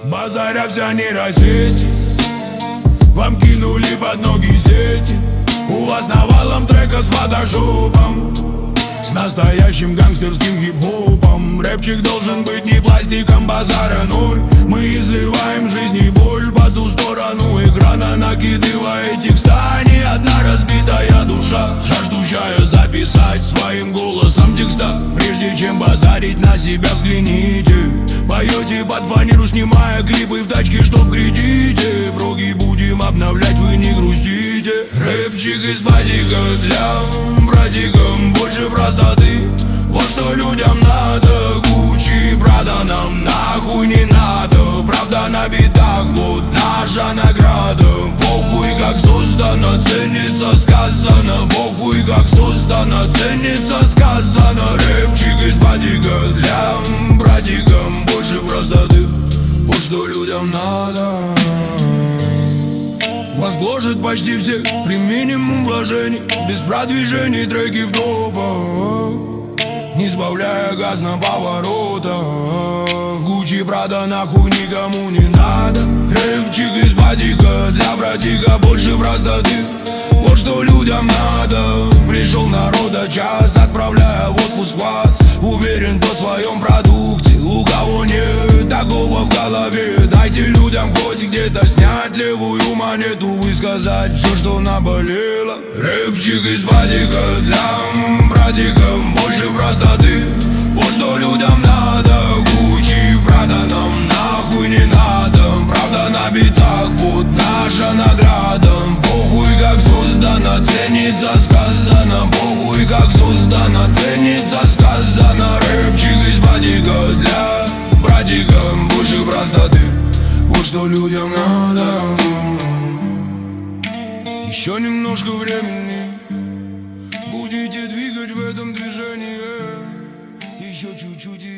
Базаря вся нейросеть, вам кинули под ноги сети. У вас навалом трека с фотошопом, с настоящим гангстерским хип-хопом. Рэпчик должен быть не пластиком, базара ноль. Мы изливаем жизнь и боль по ту сторону экрана, накидывая текста. Ни одна разбитая душа, жаждущая записать своим голосом текста. Прежде чем базарить на себя, взгляните. Поете под фанеру, снимая клипы в тачке, что в кредите. Проги будем обновлять, вы не грустите. Рэпчик из бадика для братикам, больше простоты. Вот что людям надо. Гуччи, Прада нам нахуй не надо. Правда на битах, вот наша награда. Похуй как создано, ценится сказано. Похуй как создано, ценится сказано. Рэпчик из бадика для братикам, больше простоты. Вот что людям надо. Вас гложет почти всех при минимум вложений, без продвижений треки в топах, не сбавляя газ на поворотах. Гуччи, Прада нахуй никому не надо. Рэпчик из бадика для братика, больше простоты. Вот что людям надо. Пришел народа час, отправляя в отпуск вас. Уверен, кто в своем продукте, у кого нет такого в голове. Дайте людям хоть где-то снять левую монету, высказать все, что наболело. Рэпчик из бадика для братика, больше простоты. Вот что людям надо. Гуччи, Прада нам нахуй не надо. Правда на битах, вот наша награда. Похуй как создано, ценится сказано. Похуй как создано, ценится сказано. Рэпчик из бадика для братика, больше простоты. Вот что людям надо. Еще немножко времени, будете двигать в этом движении. Еще чуть-чуть.